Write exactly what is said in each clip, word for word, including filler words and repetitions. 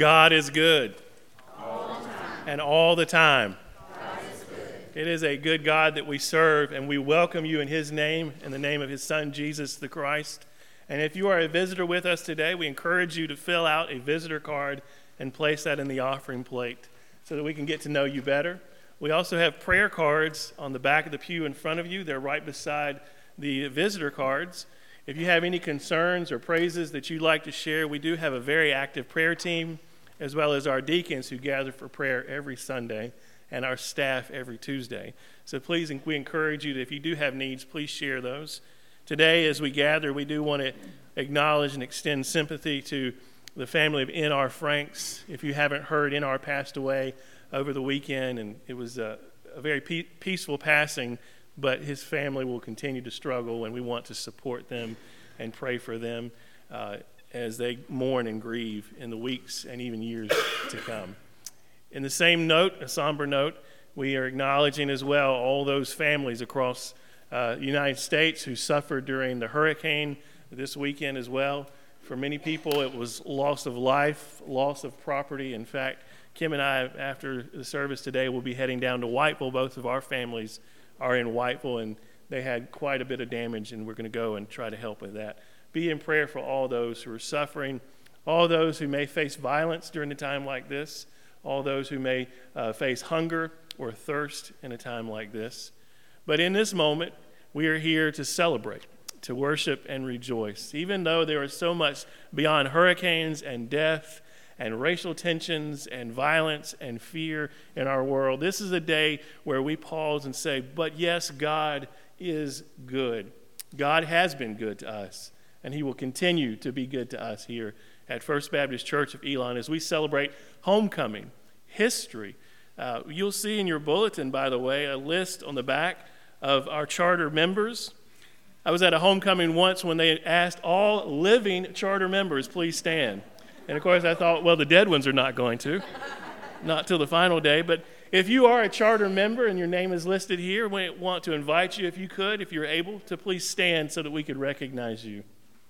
God is good. All the time. And all the time. God is good. It is a good God that we serve, and we welcome you in his name, in the name of his son, Jesus the Christ. And if you are a visitor with us today, we encourage you to fill out a visitor card and place that in the offering plate so that we can get to know you better. We also have prayer cards on the back of the pew in front of you. They're right beside the visitor cards. If you have any concerns or praises that you'd like to share, we do have a very active prayer team, as well as our deacons who gather for prayer every Sunday, and our staff every Tuesday. So please, we encourage you that if you do have needs, please share those. Today, as we gather, we do want to acknowledge and extend sympathy to the family of N R Franks. If you haven't heard, N R passed away over the weekend, and it was a, a very pe- peaceful passing, but his family will continue to struggle, and we want to support them and pray for them uh, as they mourn and grieve in the weeks and even years to come. In the same note, a somber note, we are acknowledging as well all those families across uh, the United States who suffered during the hurricane this weekend as well. For many people, it was loss of life, loss of property. In fact, Kim and I, after the service today, will be heading down to Whiteville. Both of our families are in Whiteville, and they had quite a bit of damage, and we're going to go and try to help with that. Be in prayer for all those who are suffering, all those who may face violence during a time like this, all those who may uh, face hunger or thirst in a time like this. But in this moment, we are here to celebrate, to worship and rejoice. Even though there is so much beyond hurricanes and death and racial tensions and violence and fear in our world, this is a day where we pause and say, but yes, God is good. God has been good to us, and he will continue to be good to us here at First Baptist Church of Elon as we celebrate homecoming, history. Uh, you'll see in your bulletin, by the way, a list on the back of our charter members. I was at a homecoming once when they asked all living charter members, please stand. And of course I thought, well, the dead ones are not going to, not till the final day. But if you are a charter member and your name is listed here, we want to invite you, if you could, if you're able, to please stand so that we could recognize you.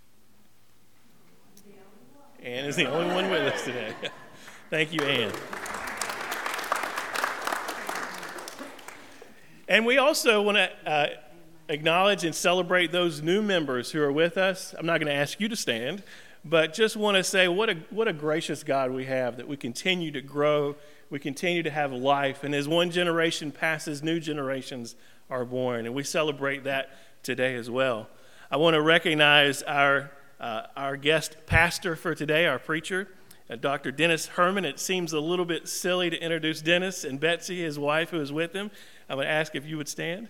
Ann is the only one with us today. Thank you, Ann. And we also want to uh, acknowledge and celebrate those new members who are with us. I'm not going to ask you to stand, but just want to say what a what a gracious God we have, that we continue to grow, we continue to have life, and as one generation passes, new generations are born, and we celebrate that today as well. I want to recognize our uh, our guest pastor for today, our preacher, uh, Doctor Dennis Herman. It seems a little bit silly to introduce Dennis and Betsy, his wife, who is with him. I'm going to ask if you would stand.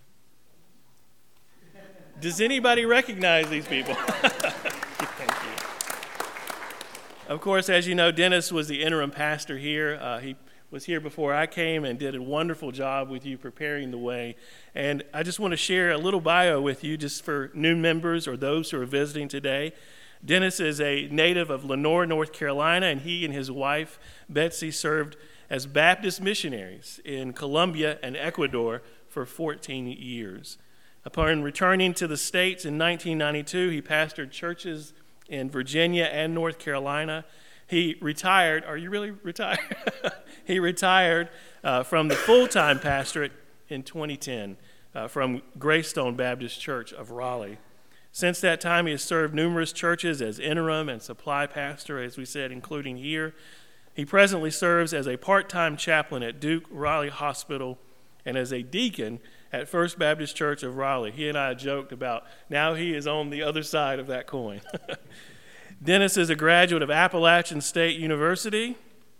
Does anybody recognize these people? Thank you. Of course, as you know, Dennis was the interim pastor here. Uh, he was here before I came and did a wonderful job with you preparing the way. And I just want to share a little bio with you just for new members or those who are visiting today. Dennis is a native of Lenoir, North Carolina, and he and his wife, Betsy, served as Baptist missionaries in Colombia and Ecuador for fourteen years. Upon returning to the States in nineteen ninety-two, he pastored churches in Virginia and North Carolina. He retired. Are you really retired? He retired uh, from the full-time pastorate in twenty ten uh, from Greystone Baptist Church of Raleigh. Since that time, he has served numerous churches as interim and supply pastor, as we said, including here. He presently serves as a part-time chaplain at Duke Raleigh Hospital and as a deacon at First Baptist Church of Raleigh. He and I joked about now he is on the other side of that coin. Dennis is a graduate of Appalachian State University.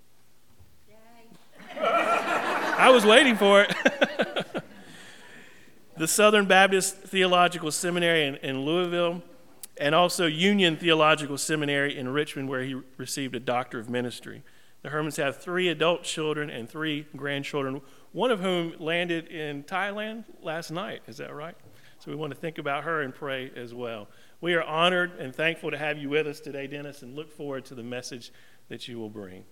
Yay. I was waiting for it. The Southern Baptist Theological Seminary in, in Louisville, and also Union Theological Seminary in Richmond, where he received a Doctor of Ministry. The Hermans have three adult children and three grandchildren, one of whom landed in Thailand last night. Is that right? So we want to think about her and pray as well. We are honored and thankful to have you with us today, Dennis, and look forward to the message that you will bring.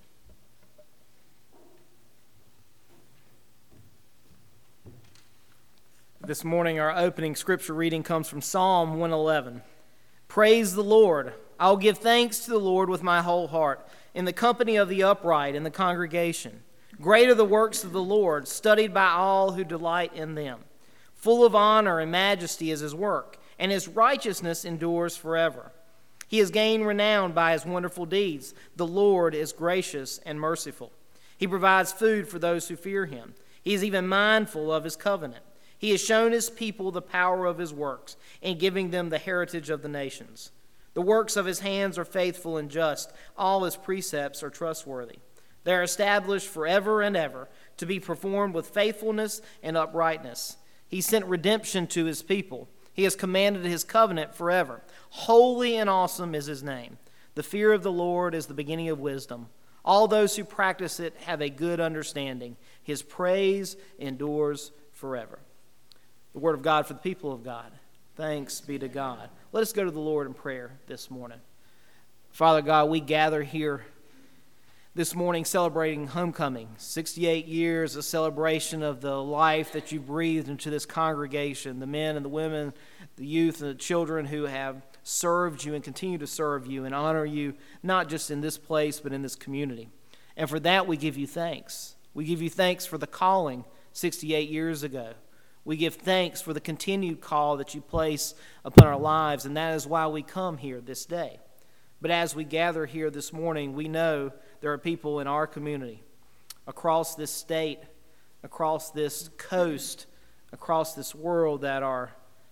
This morning, our opening scripture reading comes from Psalm one eleven. Praise the Lord. I'll give thanks to the Lord with my whole heart in the company of the upright in the congregation. Great are the works of the Lord, studied by all who delight in them. Full of honor and majesty is his work, and his righteousness endures forever. He has gained renown by his wonderful deeds. The Lord is gracious and merciful. He provides food for those who fear him. He is even mindful of his covenant. He has shown his people the power of his works, in giving them the heritage of the nations. The works of his hands are faithful and just. All his precepts are trustworthy. They are established forever and ever, to be performed with faithfulness and uprightness. He sent redemption to his people. He has commanded his covenant forever. Holy and awesome is his name. The fear of the Lord is the beginning of wisdom. All those who practice it have a good understanding. His praise endures forever. The word of God for the people of God. Thanks be to God. Let us go to the Lord in prayer this morning. Father God, we gather here this morning celebrating homecoming, sixty-eight years of celebration of the life that you breathed into this congregation, the men and the women, the youth and the children who have served you and continue to serve you and honor you, not just in this place but in this community. And for that we give you thanks. We give you thanks for the calling sixty-eight years ago. We give thanks for the continued call that you place upon our lives, and that is why we come here this day. But as we gather here this morning, we know there are people in our community, across this state, across this coast, across this world that are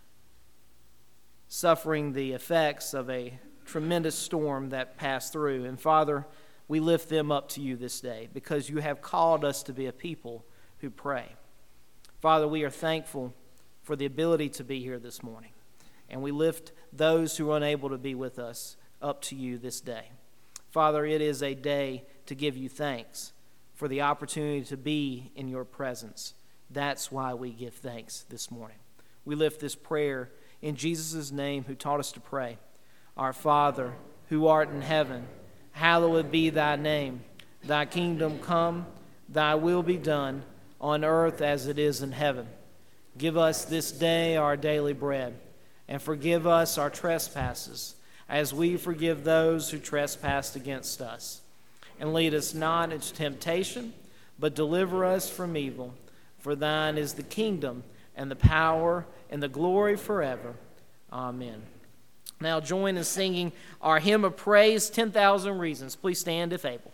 suffering the effects of a tremendous storm that passed through. And Father, we lift them up to you this day because you have called us to be a people who pray. Father, we are thankful for the ability to be here this morning, and we lift those who are unable to be with us up to you this day. Father, it is a day to give you thanks for the opportunity to be in your presence. That's why we give thanks this morning. We lift this prayer in Jesus' name, who taught us to pray. Our Father, who art in heaven, hallowed be thy name. Thy kingdom come, thy will be done, on earth as it is in heaven. Give us this day our daily bread, and forgive us our trespasses, as we forgive those who trespass against us. And lead us not into temptation, but deliver us from evil. For thine is the kingdom, and the power, and the glory forever. Amen. Now join in singing our hymn of praise, ten thousand Reasons. Please stand if able.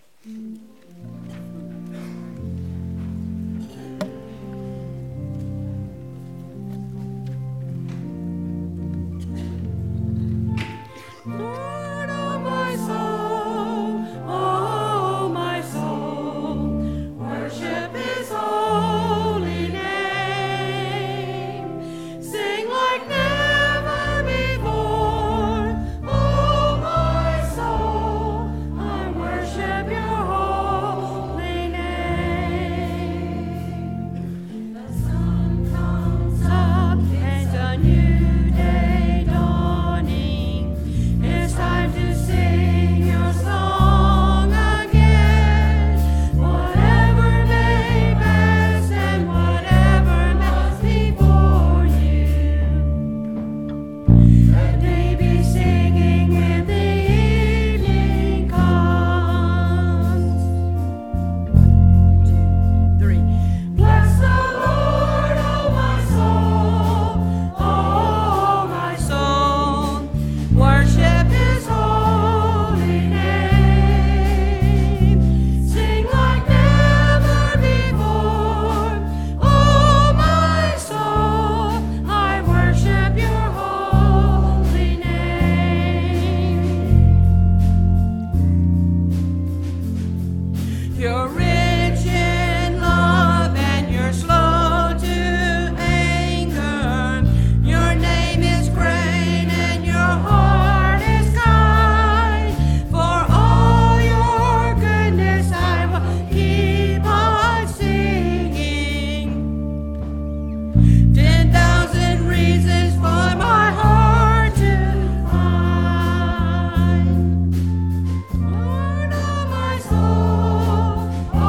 Oh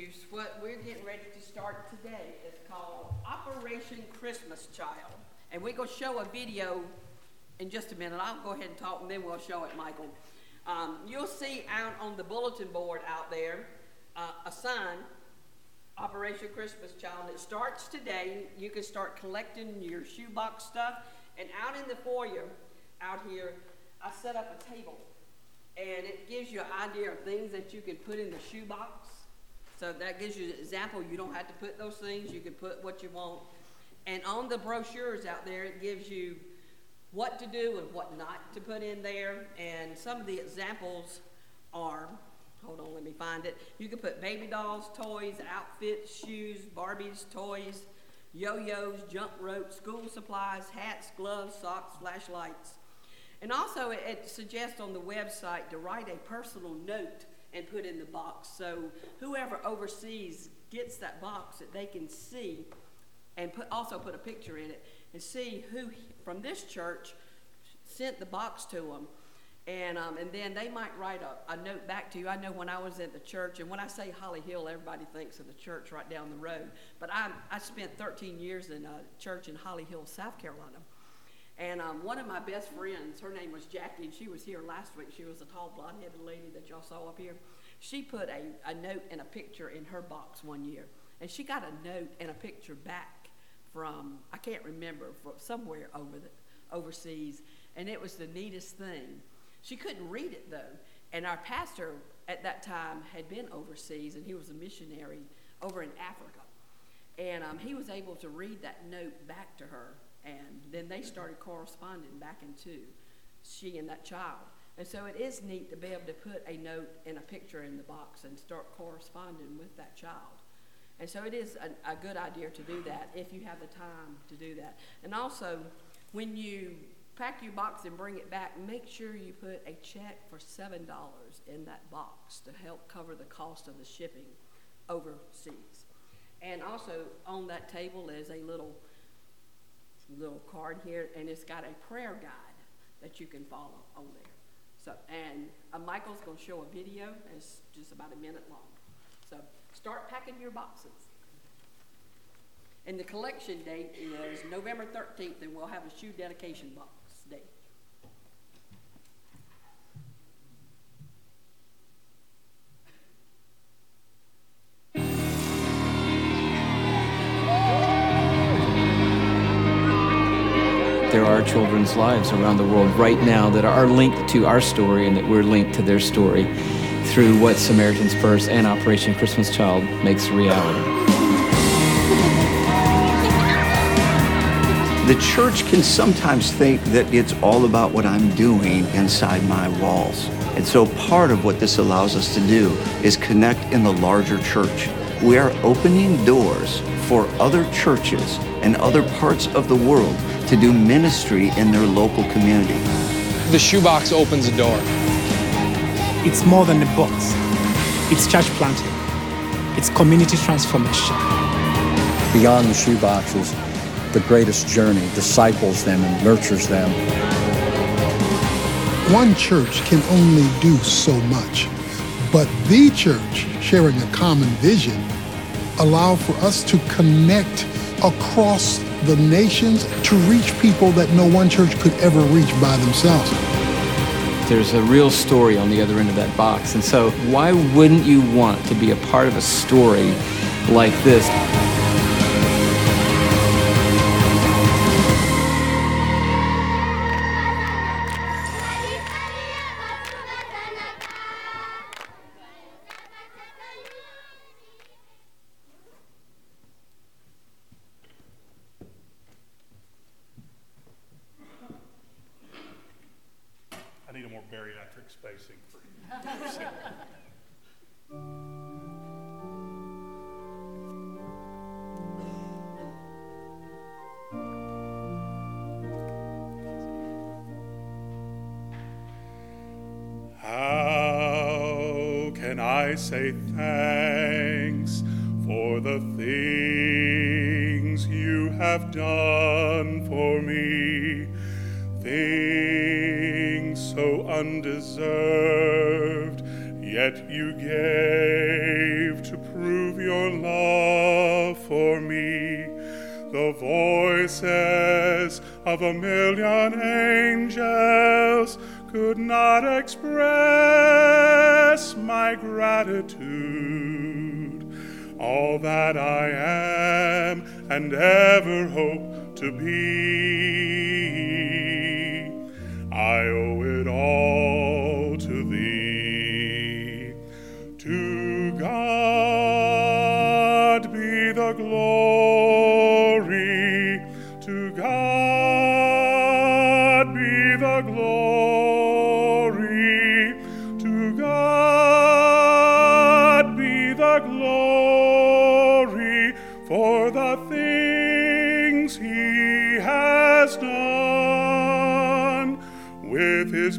introduce what we're getting ready to start today. It's called Operation Christmas Child. And we're going to show a video in just a minute. I'll go ahead and talk, and then we'll show it, Michael. Um, you'll see out on the bulletin board out there uh, a sign, Operation Christmas Child. It starts today. You can start collecting your shoebox stuff. And out in the foyer, out here, I set up a table. And it gives you an idea of things that you can put in the shoebox. So that gives you an example. You don't have to put those things. You can put what you want. And on the brochures out there, it gives you what to do and what not to put in there. And some of the examples are, hold on, let me find it. You can put baby dolls, toys, outfits, shoes, Barbies, toys, yo-yos, jump ropes, school supplies, hats, gloves, socks, flashlights. And also it, it suggests on the website to write a personal note and put in the box. So whoever oversees gets that box that they can see and put, also put a picture in it and see who from this church sent the box to them. And um, and then they might write a, a note back to you. I know when I was at the church, and when I say Holly Hill, everybody thinks of the church right down the road. But I I spent thirteen years in a church in Holly Hill, South Carolina. And um, one of my best friends, her name was Jackie, and she was here last week. She was a tall, blonde-headed lady that y'all saw up here. She put a, a note and a picture in her box one year. And she got a note and a picture back from, I can't remember, from somewhere over the, overseas. And it was the neatest thing. She couldn't read it, though. And our pastor at that time had been overseas, and he was a missionary over in Africa. And um, he was able to read that note back to her. And then they started corresponding back into she and that child. And so it is neat to be able to put a note and a picture in the box and start corresponding with that child. And so it is a, a good idea to do that if you have the time to do that. And also, when you pack your box and bring it back, make sure you put a check for seven dollars in that box to help cover the cost of the shipping overseas. And also, on that table is a little little card here, and it's got a prayer guide that you can follow on there. So, and uh, Michael's going to show a video. It's just about a minute long. So, start packing your boxes. And the collection date is November thirteenth, and we'll have a shoe dedication box day. There are children's lives around the world right now that are linked to our story and that we're linked to their story through what Samaritan's Purse and Operation Christmas Child makes a reality. The church can sometimes think that it's all about what I'm doing inside my walls. And so part of what this allows us to do is connect in the larger church. We are opening doors for other churches and other parts of the world to do ministry in their local community. The shoebox opens a door. It's more than a box. It's church planting. It's community transformation. Beyond the shoeboxes, the greatest journey disciples them and nurtures them. One church can only do so much, but the church, sharing a common vision, allow for us to connect across the nations to reach people that no one church could ever reach by themselves. There's a real story on the other end of that box, and so why wouldn't you want to be a part of a story like this? I need a more bariatric spacing for you. How can I say thanks for the things you have done for me? Things so undeserved, Yet you gave to prove your love for me the voices of a million angels could not express my gratitude. All that I am and ever hope to be, I owe it all to thee. To God be the glory, to God be the glory, to God be the glory for the things he has done. With his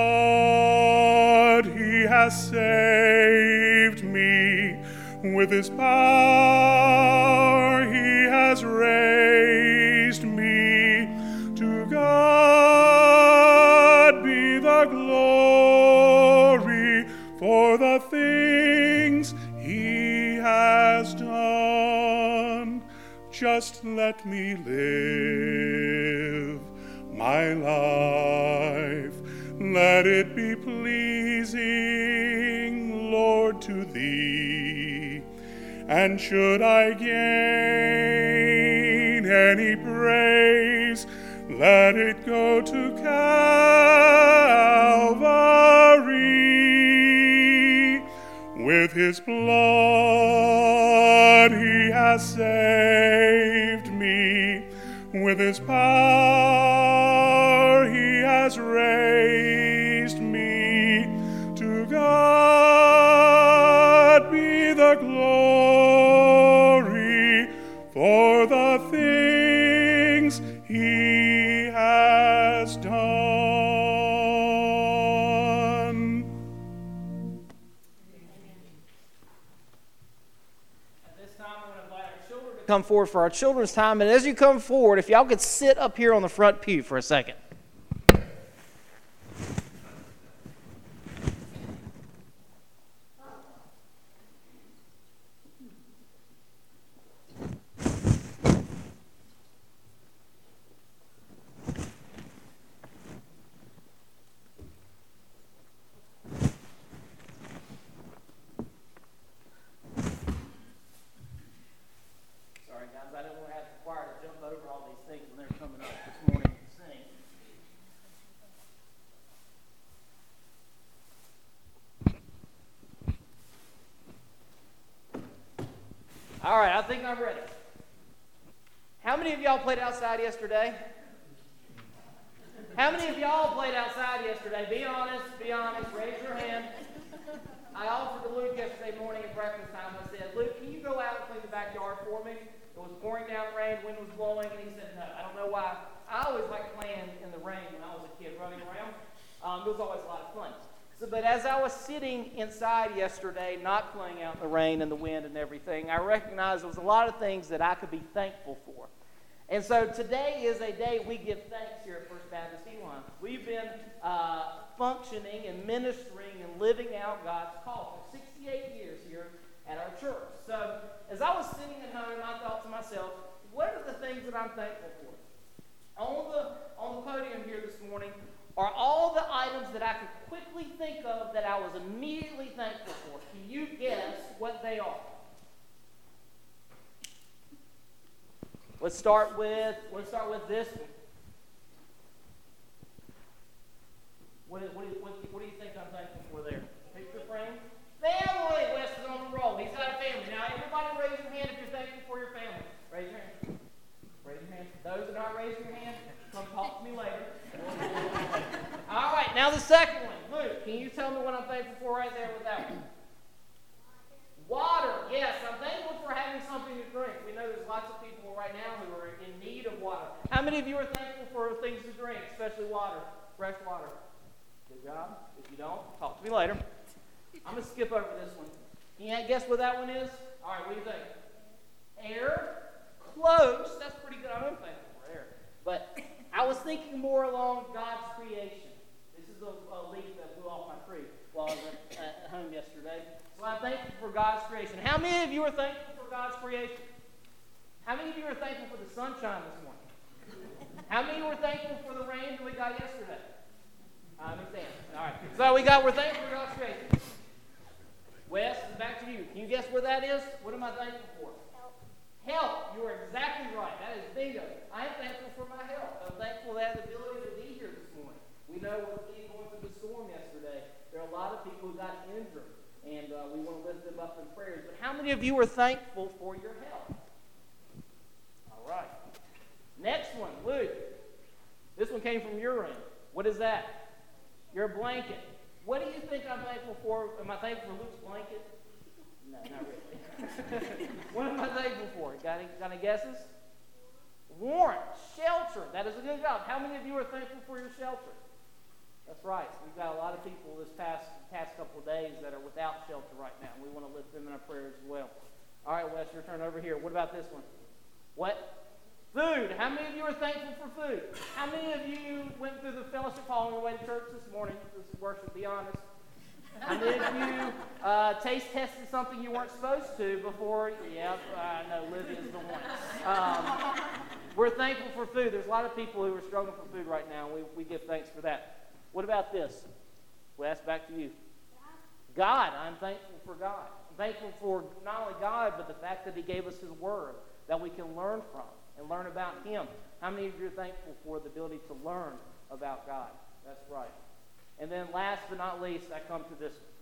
blood he has saved me. With his power he has raised me. To God be the glory for the things he has done. Just let me live my life. Let it be pleasing, Lord, to thee. And should I gain any praise, let it go to Calvary. With his blood he has saved me. With his power he has raised me. To God be the glory for the things he has done. At this time, I'm going to invite our children to come forward for our children's time. And as you come forward, if y'all could sit up here on the front pew for a second. All right, I think I'm ready. How many of y'all played outside yesterday? How many of y'all played outside yesterday? Be honest, be honest, raise your hand. I offered to Luke yesterday morning at breakfast time. I said, Luke, can you go out and clean the backyard for me? It was pouring down rain, wind was blowing, and he said no. I don't know why. I always liked playing in the rain when I was a kid, running around. Um, it was always a lot of fun. So, but as I was sitting inside yesterday, not playing out in the rain and the wind and everything, I recognized there was a lot of things that I could be thankful for. And so today is a day we give thanks here at First Baptist Elon. We've been uh, functioning and ministering and living out God's call for sixty-eight years here at our church. So as I was sitting at home, I thought to myself, what are the things that I'm thankful for? On the, on the podium here this morning are all the items that I could quickly think of that I was immediately thankful for. Can you guess what they are? Let's start with let's start with this one. What, what, what, what do you think I'm thankful for there? Picture frame? Family! Wes is on the roll. He's got a family. Now, everybody raise your hand if you're thankful for your family. Raise your hand. Raise your hand. Those that aren't raising your hand, come talk to me later. All right, now the second one. Luke, can you tell me what I'm thankful for right there with that one? Water. Yes, I'm thankful for having something to drink. We know there's lots of people right now who are in need of water. How many of you are thankful for things to drink, especially water, fresh water? Good job. If you don't, talk to me later. I'm going to skip over this one. Can you guess what that one is? All right, what do you think? Air? Close. That's pretty good. I'm thankful for air. But I was thinking more along God's creation. This is a, a leaf that blew off my tree while I was at, at home yesterday. How many of you are thankful for God's creation? How many of you are thankful for the sunshine this morning? How many were thankful for the rain that we got yesterday? I understand. All right. So we got, we're thankful for God's creation. Wes, back to you. Can you guess where that is? What am I thankful for? Help. Help. You are exactly right. That is bingo. I am thankful for my health. I'm thankful that I have the ability to be here this morning. We know we're going through the storm yesterday. There are a lot of people who got injured, and uh, we want to lift them up in prayers. But how many of you are thankful for your health? All right. Next one, Luke. This one came from your end. What is that? Your blanket. What do you think I'm thankful for? Am I thankful for Luke's blanket? No, not really. What am I thankful for? Got any, got any guesses? Warrant, shelter. That is a good job. How many of you are thankful for your shelter? That's right. We've got a lot of people this past past couple of days that are without shelter right now. We want to lift them in our prayers as well. All right, Wes, your turn over here. What about this one? What? Food. How many of you are thankful for food? How many of you went through the fellowship hall on your way to church this morning? This is worship, be honest. How many of you uh, taste tested something you weren't supposed to before? Yeah, I know, Livia's the one. Um, we're thankful for food. There's a lot of people who are struggling for food right now, and we, we give thanks for that. What about this? Wes, back to you. God. I'm thankful for God. I'm thankful for not only God, but the fact that He gave us His Word that we can learn from and learn about Him. How many of you are thankful for the ability to learn about God? That's right. And then last but not least, I come to this one.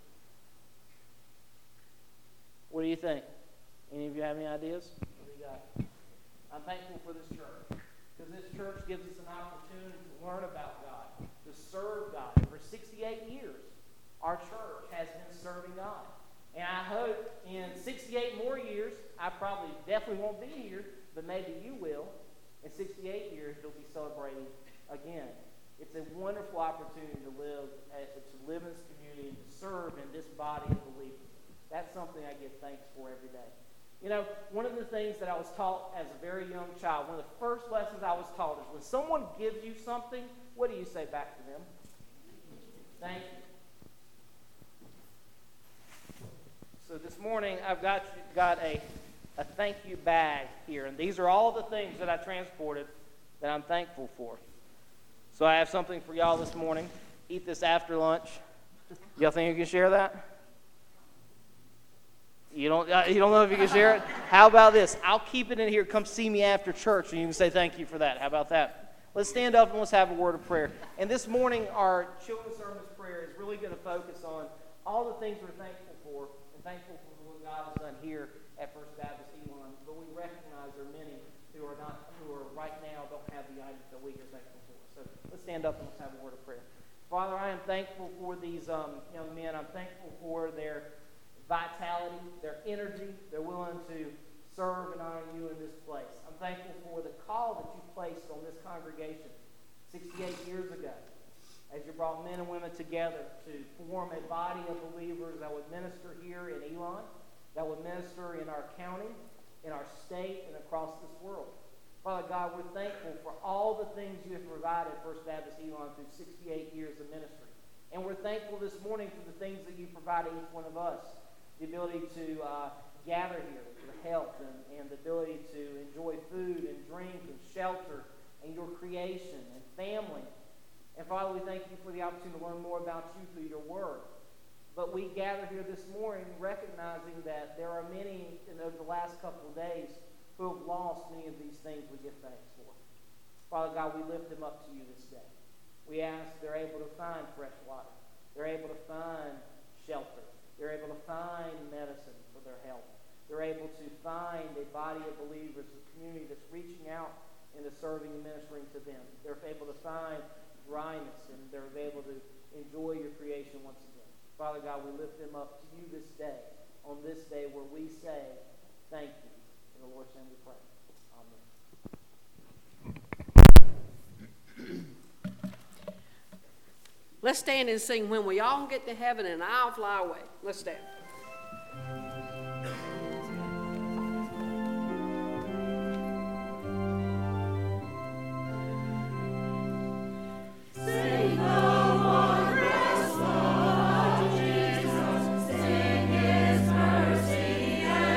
What do you think? Any of you have any ideas? What do you got? I'm thankful for this church, because this church gives us an opportunity to learn about God, to serve God. For sixty-eight years, our church has been serving God. And I hope in sixty-eight more years, I probably definitely won't be here, but maybe you will. In sixty-eight years, you'll be celebrating again. It's a wonderful opportunity to live, to live in this community and to serve in this body of believers. That's something I give thanks for every day. You know, one of the things that I was taught as a very young child, one of the first lessons I was taught is when someone gives you something, what do you say back to them? Thank you. So this morning, I've got got a, a thank you bag here, and these are all the things that I transported that I'm thankful for. So I have something for y'all this morning. Eat this after lunch. Y'all think you can share that? You don't, uh, you don't know if you can share it? How about this? I'll keep it in here. Come see me after church, and you can say thank you for that. How about that? Let's stand up and let's have a word of prayer. And this morning, our children's service prayer is really going to focus on all the things we're thankful for, and thankful for what God has done here at First Baptist Elon. But we recognize there are many who are not, who are right now don't have the items that we are thankful for. So let's stand up and let's have a word of prayer. Father, I am thankful for these um, young men. I'm thankful for their vitality, their energy. They're willing to serve and honor you in this place. I'm thankful for the call that you placed on this congregation sixty-eight years ago as you brought men and women together to form a body of believers that would minister here in Elon, that would minister in our county, in our state, and across this world. Father God, we're thankful for all the things you have provided First Baptist Elon through sixty-eight years of ministry. And we're thankful this morning for the things that you provided each one of us. The ability to uh, gather here for health and, and the ability to enjoy food and drink and shelter and your creation and family. And Father, we thank you for the opportunity to learn more about you through your word. But we gather here this morning recognizing that there are many in over the last couple of days who have lost many of these things we give thanks for. Father God, we lift them up to you this day. We ask they're able to find fresh water. They're able to find shelter. They're able to find medicine for their health. They're able to find a body of believers, a community that's reaching out and is serving and ministering to them. They're able to find dryness, and they're able to enjoy your creation once again. Father God, we lift them up to you this day, on this day where we say thank you. In the Lord's name we pray. Amen. Let's stand and sing When We All Get to Heaven and I'll Fly Away. Let's stand. Sing,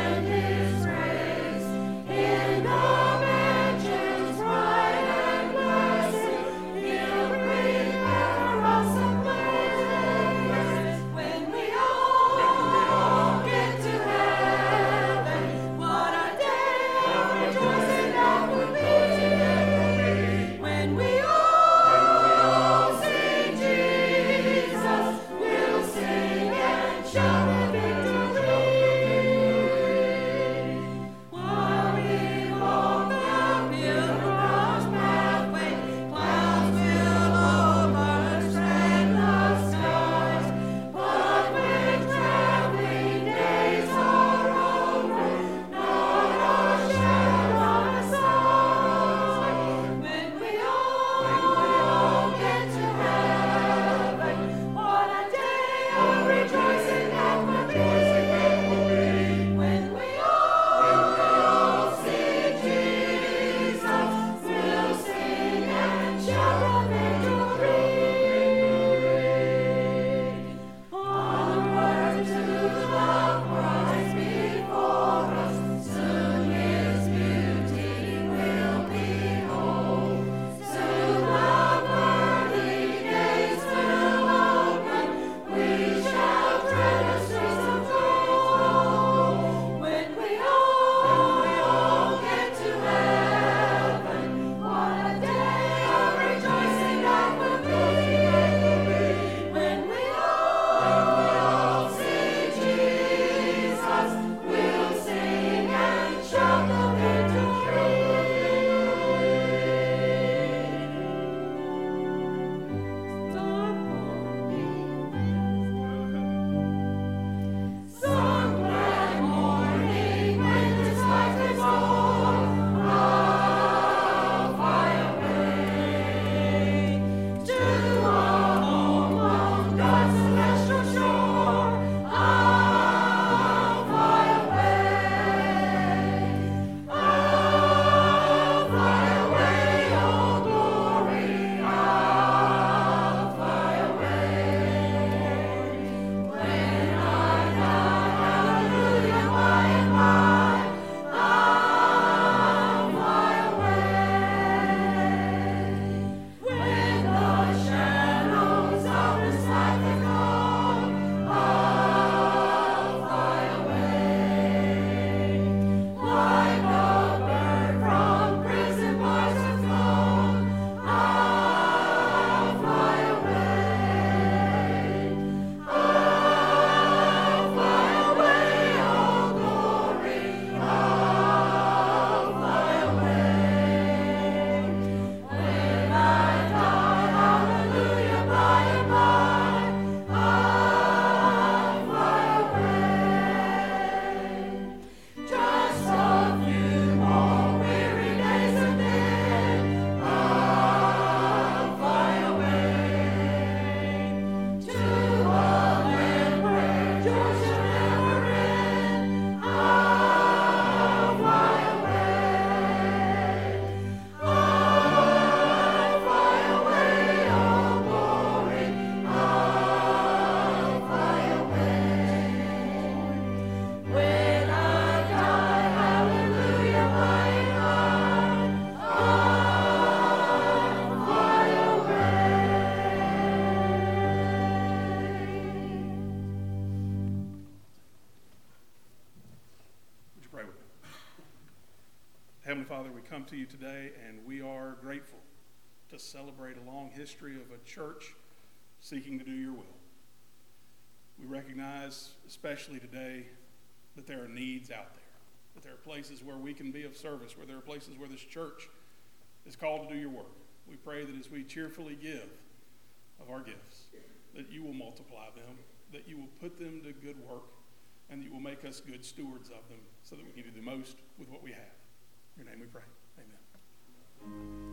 Father, we come to you today and we are grateful to celebrate a long history of a church seeking to do your will. We recognize, especially today, that there are needs out there, that there are places where we can be of service, where there are places where this church is called to do your work. We pray that as we cheerfully give of our gifts, that you will multiply them, that you will put them to good work, and that you will make us good stewards of them so that we can do the most with what we have. In your name we pray. Amen.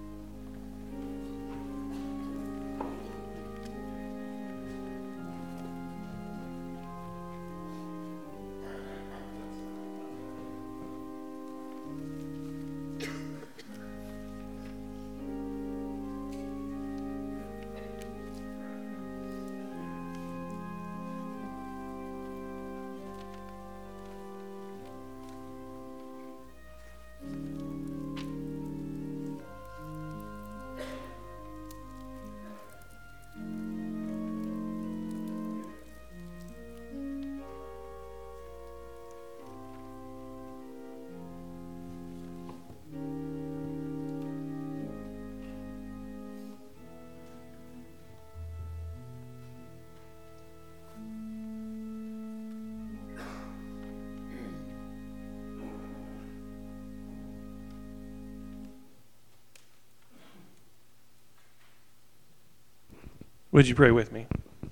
Would you pray with me?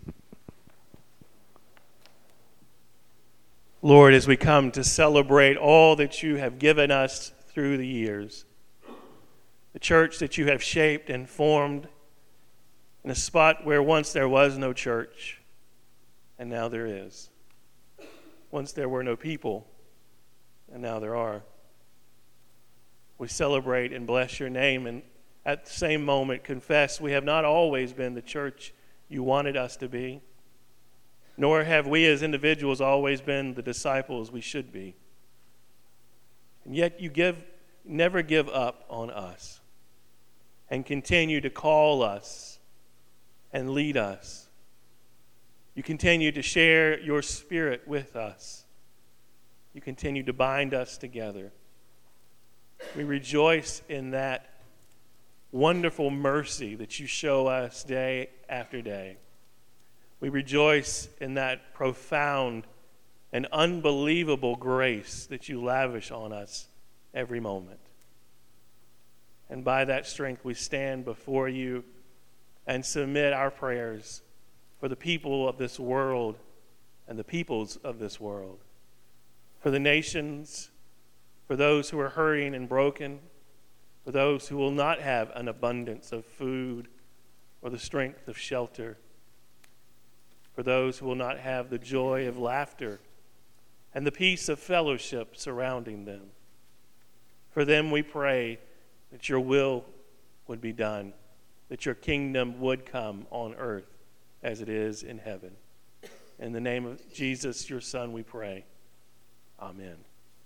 Lord, as we come to celebrate all that you have given us through the years, the church that you have shaped and formed in a spot where once there was no church, and now there is. Once there were no people, and now there are. We celebrate and bless your name, and at the same moment confess we have not always been the church you wanted us to be, nor have we as individuals always been the disciples we should be. And yet you give, never give up on us and continue to call us and lead us. You continue to share your spirit with us. You continue to bind us together. We rejoice in that wonderful mercy that you show us day after day. We rejoice in that profound and unbelievable grace that you lavish on us every moment. And by that strength, we stand before you and submit our prayers for the people of this world and the peoples of this world, for the nations, for those who are hurting and broken, for those who will not have an abundance of food or the strength of shelter, for those who will not have the joy of laughter and the peace of fellowship surrounding them. For them we pray that your will would be done, that your kingdom would come on earth as it is in heaven. In the name of Jesus, your Son, we pray. Amen.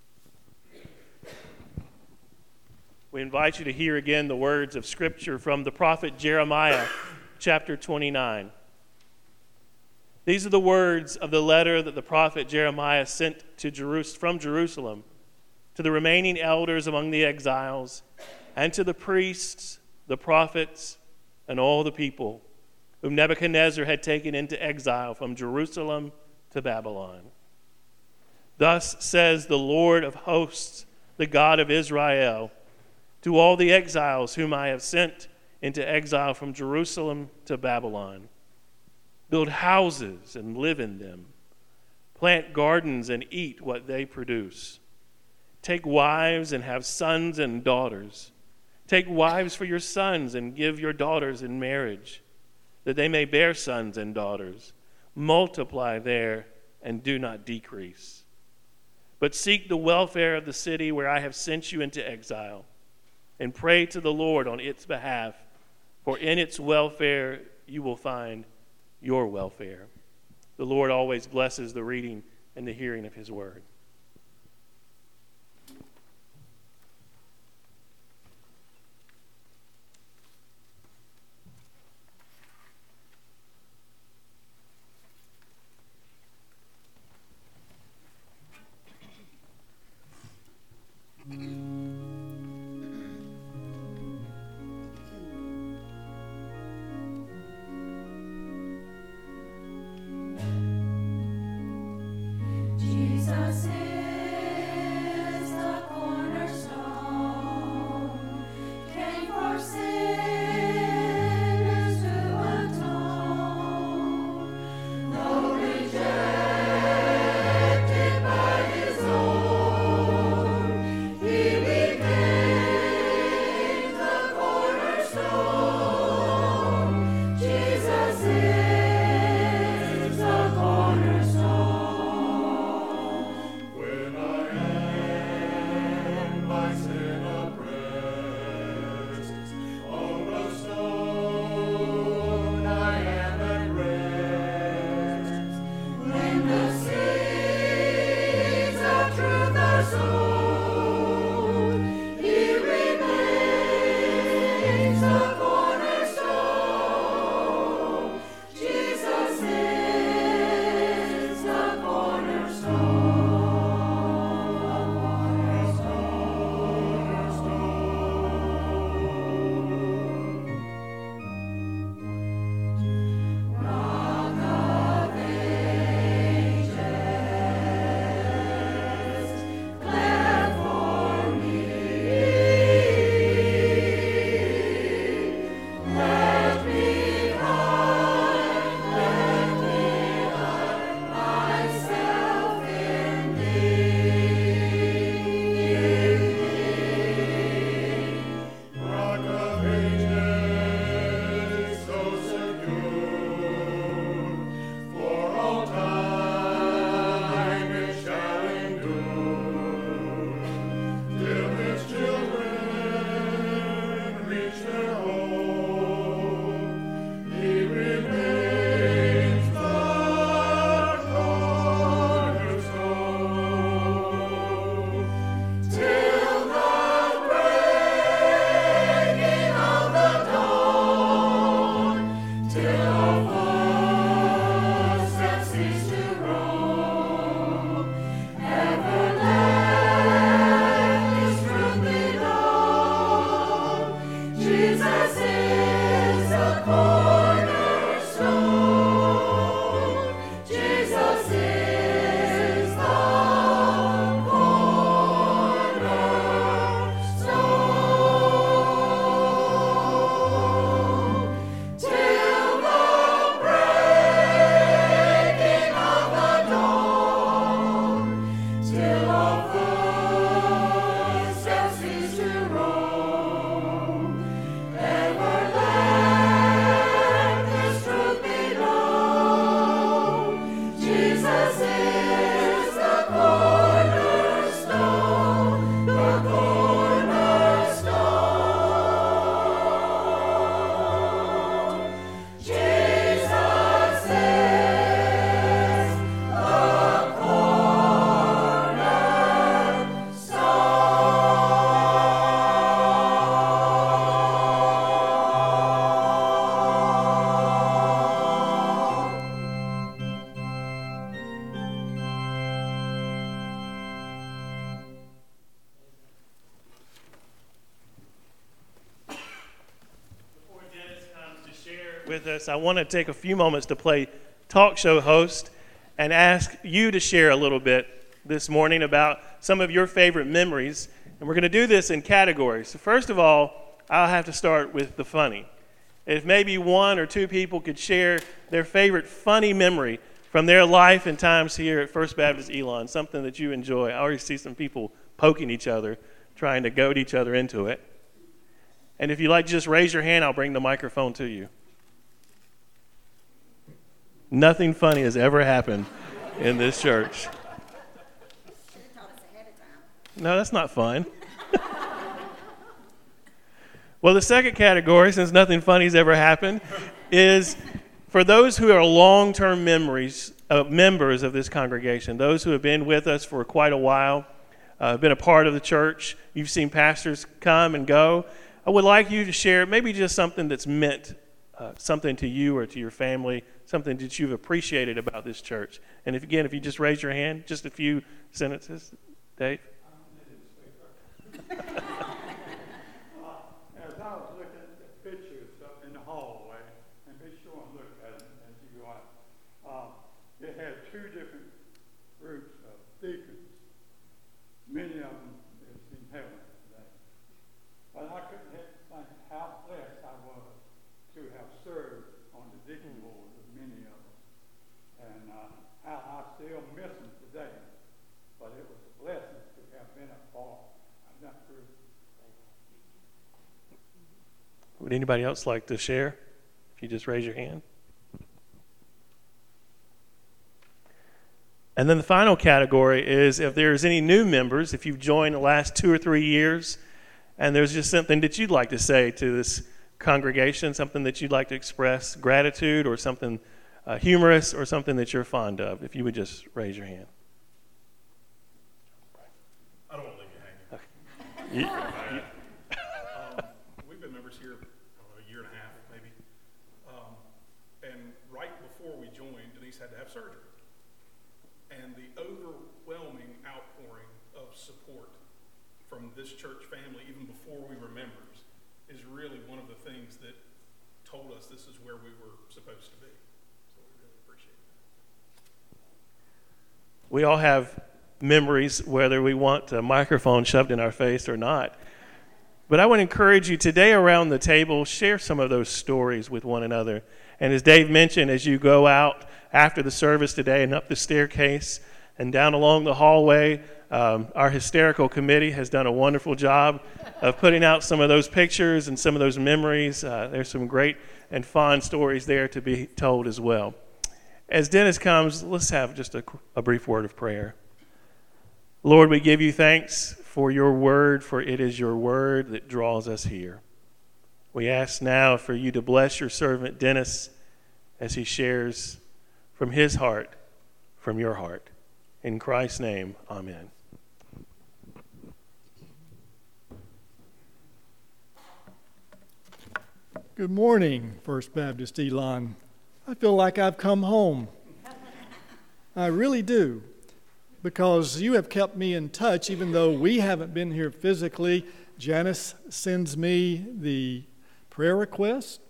We invite you to hear again the words of Scripture from the prophet Jeremiah, chapter twenty-nine. These are the words of the letter that the prophet Jeremiah sent to Jerus- from Jerusalem to the remaining elders among the exiles and to the priests, the prophets, and all the people whom Nebuchadnezzar had taken into exile from Jerusalem to Babylon. Thus says the Lord of hosts, the God of Israel, to all the exiles whom I have sent into exile from Jerusalem to Babylon. Build houses and live in them. Plant gardens and eat what they produce. Take wives and have sons and daughters. Take wives for your sons and give your daughters in marriage, that they may bear sons and daughters. Multiply there and do not decrease. But seek the welfare of the city where I have sent you into exile, and pray to the Lord on its behalf, for in its welfare you will find your welfare. The Lord always blesses the reading and the hearing of his word. with us, I want to take a few moments to play talk show host and ask you to share a little bit this morning about some of your favorite memories. And we're going to do this in categories. So first of all, I'll have to start with the funny. If maybe one or two people could share their favorite funny memory from their life and times here at First Baptist Elon, something that you enjoy. I already see some people poking each other, trying to goad each other into it. And if you'd like to just raise your hand, I'll bring the microphone to you. Nothing funny has ever happened in this church. No, that's not fun. Well, the second category, since nothing funny has ever happened, is for those who are long-term memories, uh, members of this congregation, those who have been with us for quite a while, uh, been a part of the church. You've seen pastors come and go. I would like you to share maybe just something that's meant uh, something to you or to your family, something that you've appreciated about this church. And if again, if you just raise your hand, just a few sentences. Dave? As I was looking at the pictures up in the hallway, and be sure and look at them as you go out, um, it had two different groups of deacons. Many of them is in heaven today. But I couldn't help but think how blessed I was to have served on the deacon board with many of them. And uh, how I still miss them today. But it was a blessing to have been a part of that group. Would anybody else like to share? If you just raise your hand. And then the final category is if there's any new members, if you've joined the last two or three years, and there's just something that you'd like to say to this congregation, something that you'd like to express gratitude or something uh, humorous or something that you're fond of, if you would just raise your hand. I don't want to leave you hanging. You- you- um, we've been members here uh, a year and a half, maybe. Um, and right before we joined, Denise had to have surgery. And the overwhelming outpouring of support from this church family, even before we were members, is really one of the things that told us this is where we were supposed to be. So we really appreciate that. We all have memories, whether we want a microphone shoved in our face or not. But I would encourage you today around the table, share some of those stories with one another. And as Dave mentioned, as you go out after the service today and up the staircase and down along the hallway, um, our hysterical committee has done a wonderful job of putting out some of those pictures and some of those memories. Uh, there's some great and fond stories there to be told as well. As Dennis comes, let's have just a, a brief word of prayer. Lord, we give you thanks for your word, for it is your word that draws us here. We ask now for you to bless your servant Dennis as he shares from his heart, from your heart. In Christ's name, amen. Good morning, First Baptist Elon. I feel like I've come home. I really do, because you have kept me in touch, even though we haven't been here physically. Janice sends me the prayer request.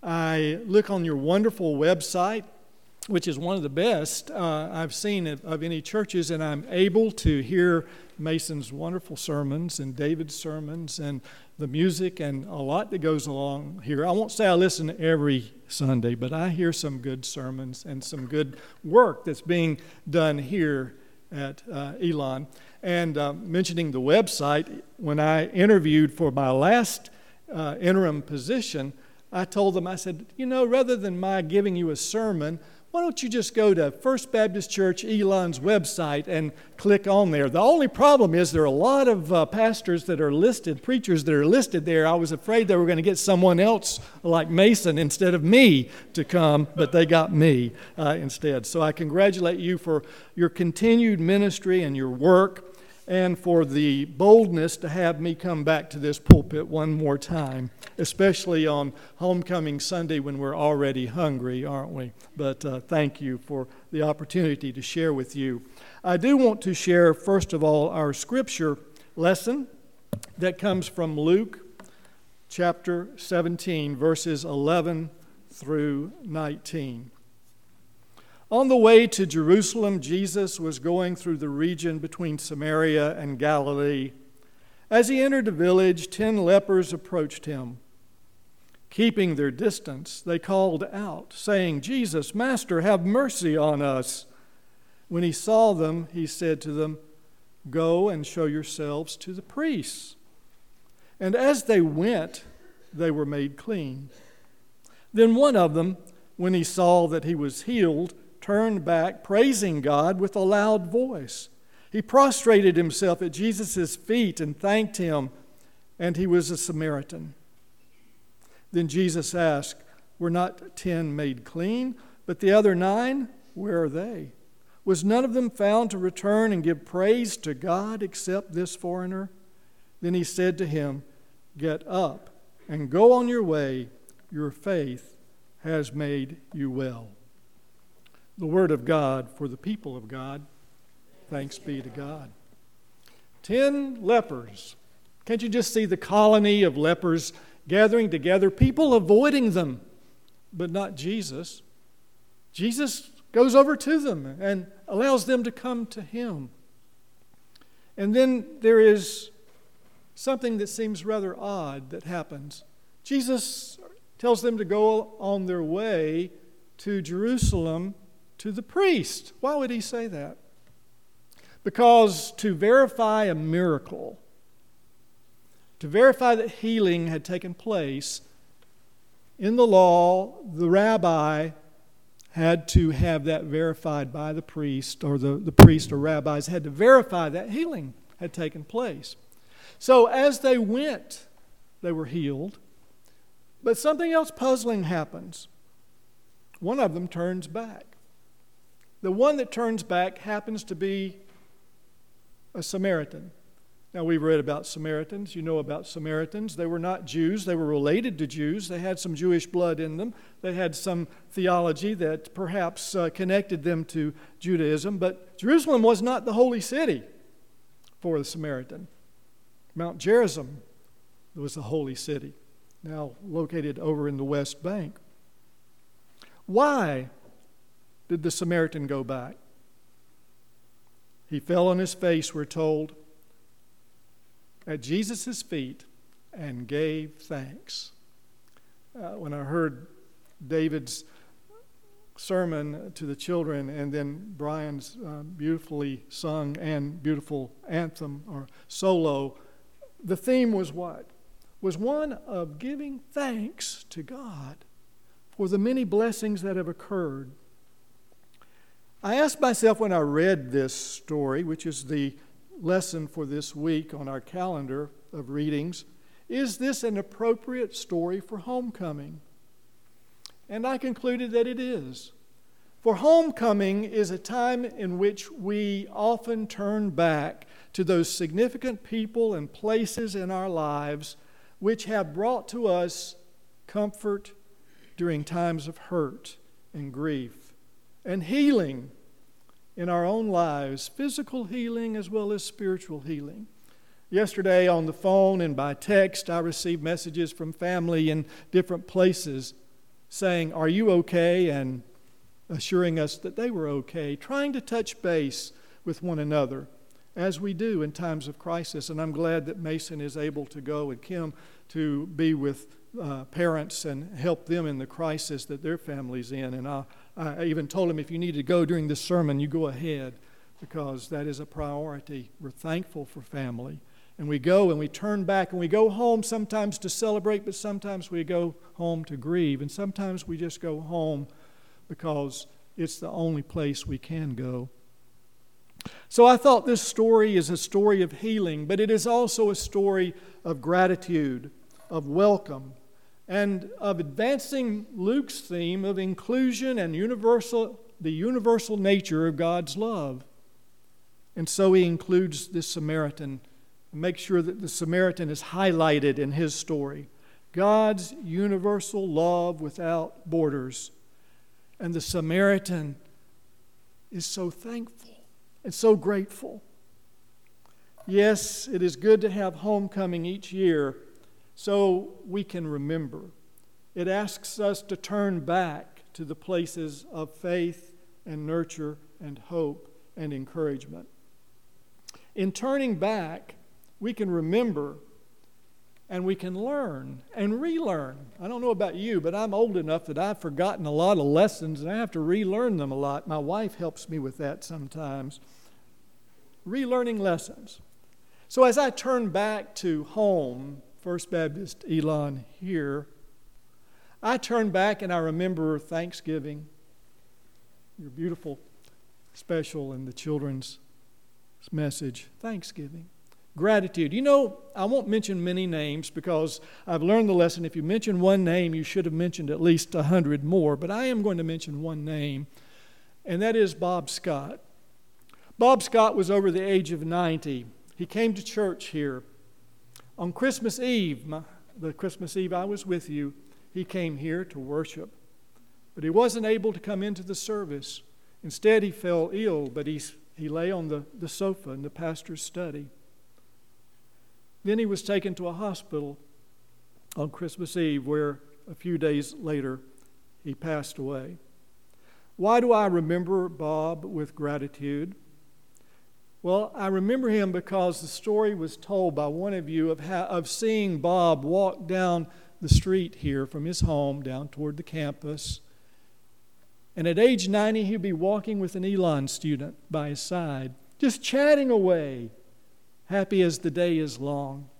I look on your wonderful website, which is one of the best uh, I've seen of, of any churches, and I'm able to hear Mason's wonderful sermons and David's sermons and the music and a lot that goes along here. I won't say I listen every Sunday, but I hear some good sermons and some good work that's being done here at uh, Elon. And uh, mentioning the website, when I interviewed for my last uh, interim position, I told them, I said, you know, rather than my giving you a sermon, why don't you just go to First Baptist Church Elon's website and click on there? The only problem is there are a lot of uh, pastors that are listed, preachers that are listed there. I was afraid they were going to get someone else like Mason instead of me to come, but they got me uh, instead. So I congratulate you for your continued ministry and your work, and for the boldness to have me come back to this pulpit one more time, especially on Homecoming Sunday when we're already hungry, aren't we? But uh, thank you for the opportunity to share with you. I do want to share, first of all, our scripture lesson that comes from Luke chapter seventeen, verses eleven through nineteen. On the way to Jerusalem, Jesus was going through the region between Samaria and Galilee. As he entered a village, ten lepers approached him. Keeping their distance, they called out, saying, Jesus, Master, have mercy on us. When he saw them, he said to them, Go and show yourselves to the priests. And as they went, they were made clean. Then one of them, when he saw that he was healed, turned back, praising God with a loud voice. He prostrated himself at Jesus' feet and thanked him, and he was a Samaritan. Then Jesus asked, Were not ten made clean, but the other nine, where are they? Was none of them found to return and give praise to God except this foreigner? Then he said to him, Get up and go on your way. Your faith has made you well. The word of God for the people of God. Thanks be to God. Ten lepers. Can't you just see the colony of lepers gathering together, people avoiding them, but not Jesus? Jesus goes over to them and allows them to come to him. And then there is something that seems rather odd that happens. Jesus tells them to go on their way to Jerusalem to the priest. Why would he say that? Because to verify a miracle, to verify that healing had taken place, in the law, the rabbi had to have that verified by the priest, or the, the priest or rabbis had to verify that healing had taken place. So as they went, they were healed. But something else puzzling happens. One of them turns back. The one that turns back happens to be a Samaritan. Now, we've read about Samaritans. You know about Samaritans. They were not Jews. They were related to Jews. They had some Jewish blood in them. They had some theology that perhaps uh, connected them to Judaism. But Jerusalem was not the holy city for the Samaritan. Mount Gerizim was the holy city, now located over in the West Bank. Why did the Samaritan go back? He fell on his face, we're told, at Jesus' feet and gave thanks. Uh, when I heard David's sermon to the children and then Brian's uh, beautifully sung and beautiful anthem or solo, the theme was what? Was one of giving thanks to God for the many blessings that have occurred. I asked myself when I read this story, which is the lesson for this week on our calendar of readings, is this an appropriate story for homecoming? And I concluded that it is. For homecoming is a time in which we often turn back to those significant people and places in our lives which have brought to us comfort during times of hurt and grief and healing in our own lives, physical healing as well as spiritual healing. Yesterday on the phone and by text, I received messages from family in different places saying, "Are you okay?" and assuring us that they were okay, trying to touch base with one another as we do in times of crisis. And I'm glad that Mason is able to go and Kim to be with uh, parents and help them in the crisis that their family's in. And I, I even told him, if you need to go during this sermon, you go ahead, because that is a priority. We're thankful for family. And we go and we turn back and we go home sometimes to celebrate, but sometimes we go home to grieve. And sometimes we just go home because it's the only place we can go. So I thought this story is a story of healing, but it is also a story of gratitude, of welcome, and of advancing Luke's theme of inclusion and universal, the universal nature of God's love. And so he includes this Samaritan and makes sure that the Samaritan is highlighted in his story. God's universal love without borders. And the Samaritan is so thankful and so grateful. Yes, it is good to have homecoming each year so we can remember. It asks us to turn back to the places of faith and nurture and hope and encouragement. In turning back, we can remember and we can learn and relearn. I don't know about you, but I'm old enough that I've forgotten a lot of lessons and I have to relearn them a lot. My wife helps me with that sometimes. Relearning lessons. So as I turn back to home, First Baptist Elon here, I turn back and I remember Thanksgiving, your beautiful special in the children's message, Thanksgiving. Gratitude. You know, I won't mention many names because I've learned the lesson. If you mention one name, you should have mentioned at least a hundred more. But I am going to mention one name, and that is Bob Scott. Bob Scott was over the age of ninety. He came to church here. On Christmas Eve, my, the Christmas Eve I was with you, he came here to worship. But he wasn't able to come into the service. Instead, he fell ill, but he, he lay on the, the sofa in the pastor's study. Then he was taken to a hospital on Christmas Eve, where a few days later he passed away. Why do I remember Bob with gratitude? Well, I remember him because the story was told by one of you of how, of seeing Bob walk down the street here from his home down toward the campus. And at age ninety, he'd be walking with an Elon student by his side, just chatting away, happy as the day is long.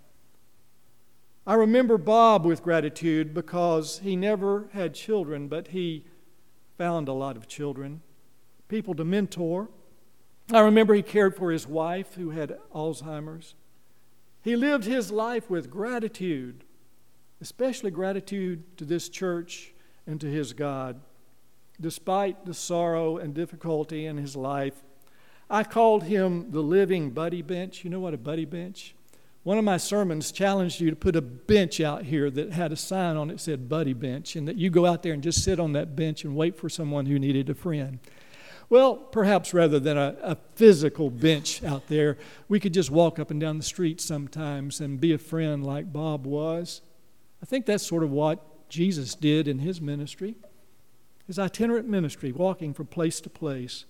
I remember Bob with gratitude because he never had children, but he found a lot of children, people to mentor. I remember he cared for his wife who had Alzheimer's. He lived his life with gratitude, especially gratitude to this church and to his God. Despite the sorrow and difficulty in his life, I called him the living buddy bench. You know what a buddy bench? One of my sermons challenged you to put a bench out here that had a sign on it that said buddy bench, and that you go out there and just sit on that bench and wait for someone who needed a friend. Well, perhaps rather than a, a physical bench out there, we could just walk up and down the street sometimes and be a friend like Bob was. I think that's sort of what Jesus did in his ministry, his itinerant ministry, walking from place to place.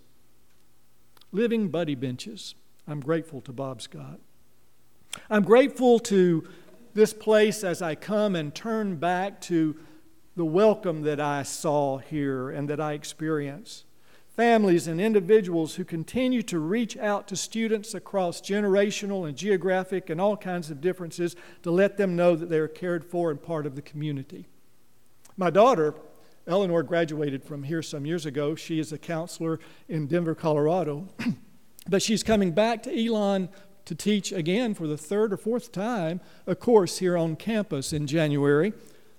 Living buddy benches. I'm grateful to Bob Scott. I'm grateful to this place as I come and turn back to the welcome that I saw here and that I experienced. Families and individuals who continue to reach out to students across generational and geographic and all kinds of differences to let them know that they are cared for and part of the community. My daughter, Eleanor, graduated from here some years ago. She is a counselor in Denver, Colorado. But she's coming back to Elon to teach again for the third or fourth time a course here on campus in January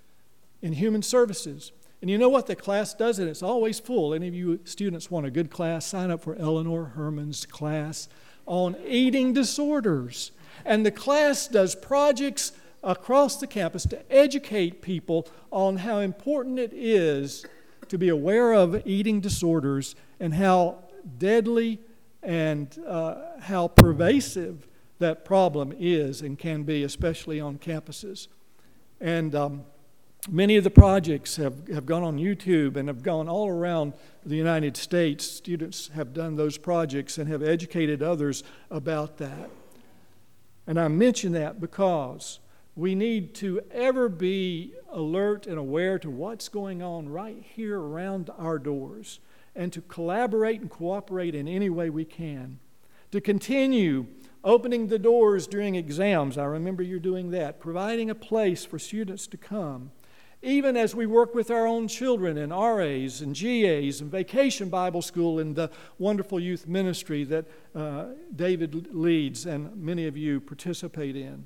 in human services. And you know what the class does? And it's always full. Any of you students want a good class, sign up for Eleanor Herman's class on eating disorders. And the class does projects across the campus to educate people on how important it is to be aware of eating disorders and how deadly and uh, how pervasive that problem is and can be, especially on campuses. And um, many of the projects have, have gone on YouTube and have gone all around the United States. Students have done those projects and have educated others about that. And I mention that because we need to ever be alert and aware to what's going on right here around our doors, and to collaborate and cooperate in any way we can. To continue opening the doors during exams. I remember you doing that. Providing a place for students to come. Even as we work with our own children in R As and G As and Vacation Bible School and the wonderful youth ministry that uh, David leads and many of you participate in.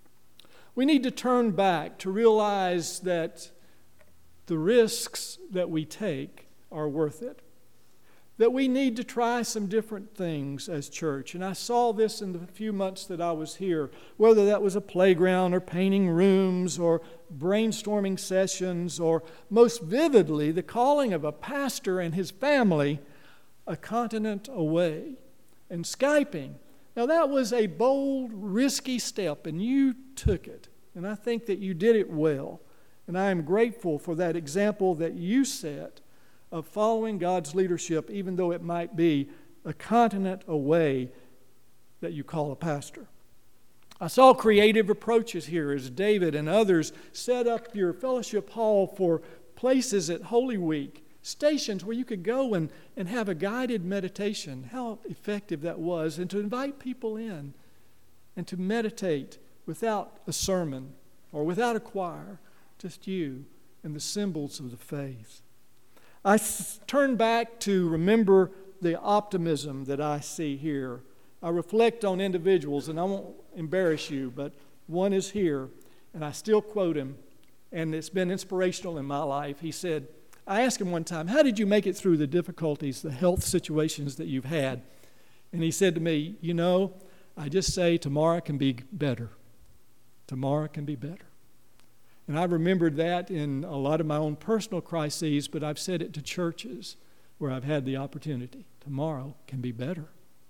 We need to turn back to realize that the risks that we take are worth it. That we need to try some different things as church. And I saw this in the few months that I was here, whether that was a playground or painting rooms or brainstorming sessions, or most vividly the calling of a pastor and his family a continent away and Skyping. Now that was a bold, risky step, and you took it. And I think that you did it well. And I am grateful for that example that you set of following God's leadership, even though it might be a continent away that you call a pastor. I saw creative approaches here as David and others set up your fellowship hall for places at Holy Week, stations where you could go and, and have a guided meditation. How effective that was, and to invite people in and to meditate without a sermon or without a choir, just you and the symbols of the faith. I s- turn back to remember the optimism that I see here. I reflect on individuals, and I won't embarrass you, but one is here, and I still quote him, and it's been inspirational in my life. He said, I asked him one time, how did you make it through the difficulties, the health situations that you've had? And he said to me, you know, I just say tomorrow can be better. Tomorrow can be better. And I remembered that in a lot of my own personal crises, but I've said it to churches where I've had the opportunity. Tomorrow can be better.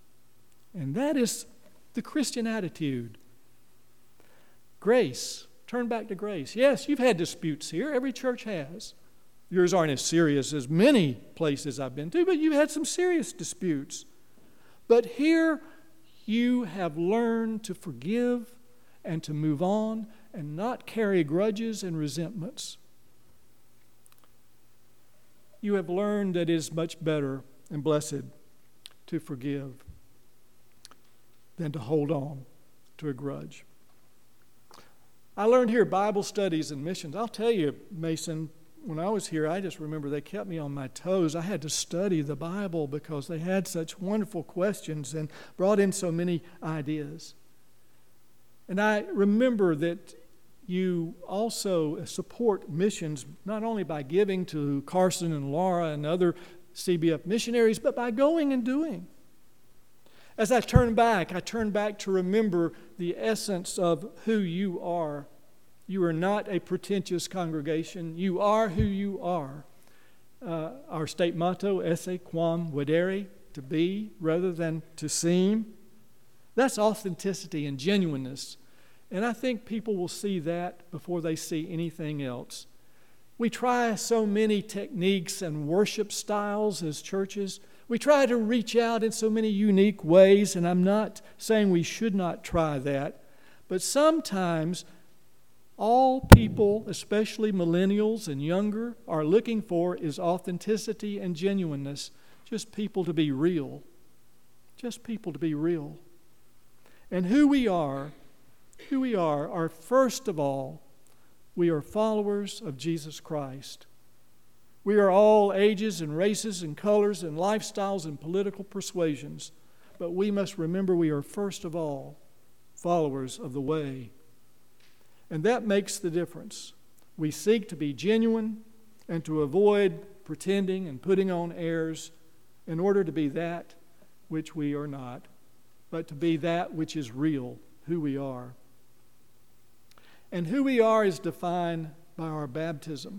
And that is the Christian attitude. Grace. Turn back to grace. Yes, you've had disputes here. Every church has. Yours aren't as serious as many places I've been to, but you've had some serious disputes. But here, you have learned to forgive and to move on and not carry grudges and resentments. You have learned that it is much better and blessed to forgive than to hold on to a grudge. I learned here Bible studies and missions. I'll tell you, Mason, when I was here, I just remember they kept me on my toes. I had to study the Bible because they had such wonderful questions and brought in so many ideas. And I remember that you also support missions not only by giving to Carson and Laura and other C B F missionaries, but by going and doing. As I turn back, I turn back to remember the essence of who you are. You are not a pretentious congregation. You are who you are. Uh, our state motto, esse quam videre, to be rather than to seem. That's authenticity and genuineness. And I think people will see that before they see anything else. We try so many techniques and worship styles as churches. We try to reach out in so many unique ways, and I'm not saying we should not try that. But sometimes all people, especially millennials and younger, are looking for is authenticity and genuineness. Just people to be real. Just people to be real. And who we are, who we are, are first of all, we are followers of Jesus Christ. We are all ages and races and colors and lifestyles and political persuasions. But we must remember we are first of all followers of the way. And that makes the difference. We seek to be genuine and to avoid pretending and putting on airs in order to be that which we are not, but to be that which is real, who we are. And who we are is defined by our baptism.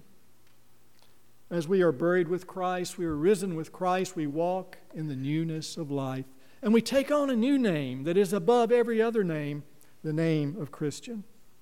As we are buried with Christ, we are risen with Christ, we walk in the newness of life. And we take on a new name that is above every other name, the name of Christian.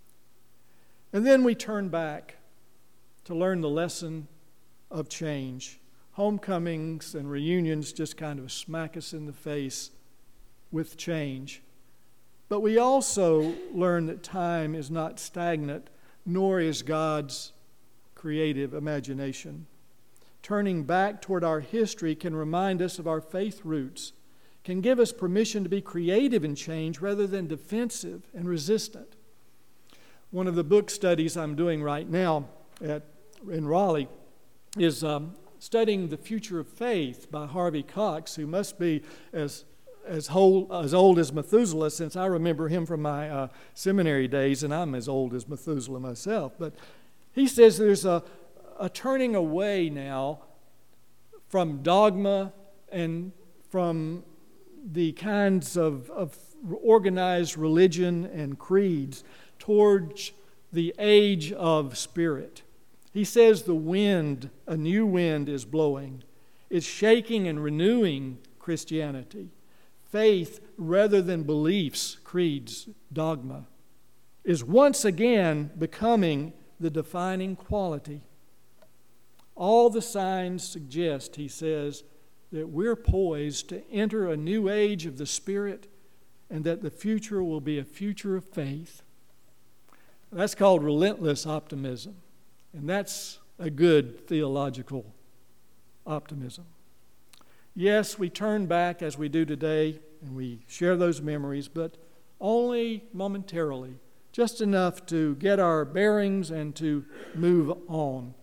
And then we turn back to learn the lesson of change. Homecomings and reunions just kind of smack us in the face with change. But we also learn that time is not stagnant, nor is God's creative imagination. Turning back toward our history can remind us of our faith roots, can give us permission to be creative in change rather than defensive and resistant. One of the book studies I'm doing right now at, in Raleigh is um, studying The Future of Faith by Harvey Cox, who must be as as old, as old as Methuselah, since I remember him from my uh, seminary days, and I'm as old as Methuselah myself. But he says there's a, a turning away now from dogma and from the kinds of, of organized religion and creeds towards the age of spirit. He says the wind, a new wind is blowing. It's shaking and renewing Christianity. Faith, rather than beliefs, creeds, dogma, is once again becoming the defining quality. All the signs suggest, he says, that we're poised to enter a new age of the Spirit and that the future will be a future of faith. That's called relentless optimism, and that's a good theological optimism. Yes, we turn back as we do today, and we share those memories, but only momentarily, just enough to get our bearings and to move on.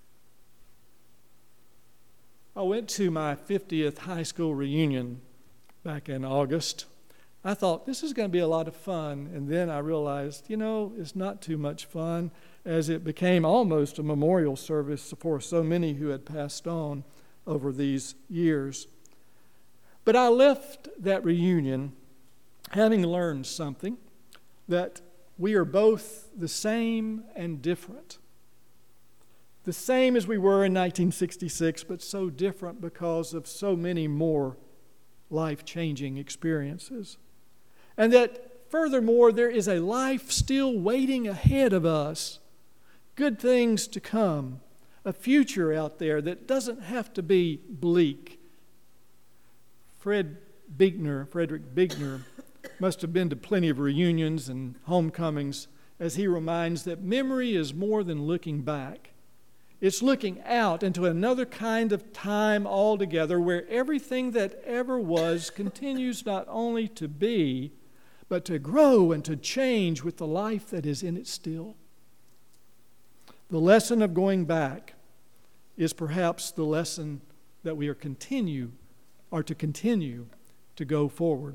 I went to my fiftieth high school reunion back in August. I thought, this is going to be a lot of fun, and then I realized, you know, it's not too much fun, as it became almost a memorial service for so many who had passed on over these years. But I left that reunion having learned something, that we are both the same and different. The same as we were in nineteen sixty-six, but so different because of so many more life-changing experiences. And that furthermore, there is a life still waiting ahead of us, good things to come, a future out there that doesn't have to be bleak. Fred Buechner, Frederick Buechner, must have been to plenty of reunions and homecomings as he reminds that memory is more than looking back. It's looking out into another kind of time altogether where everything that ever was continues not only to be, but to grow and to change with the life that is in it still. The lesson of going back is perhaps the lesson that we are continue, are to continue to go forward.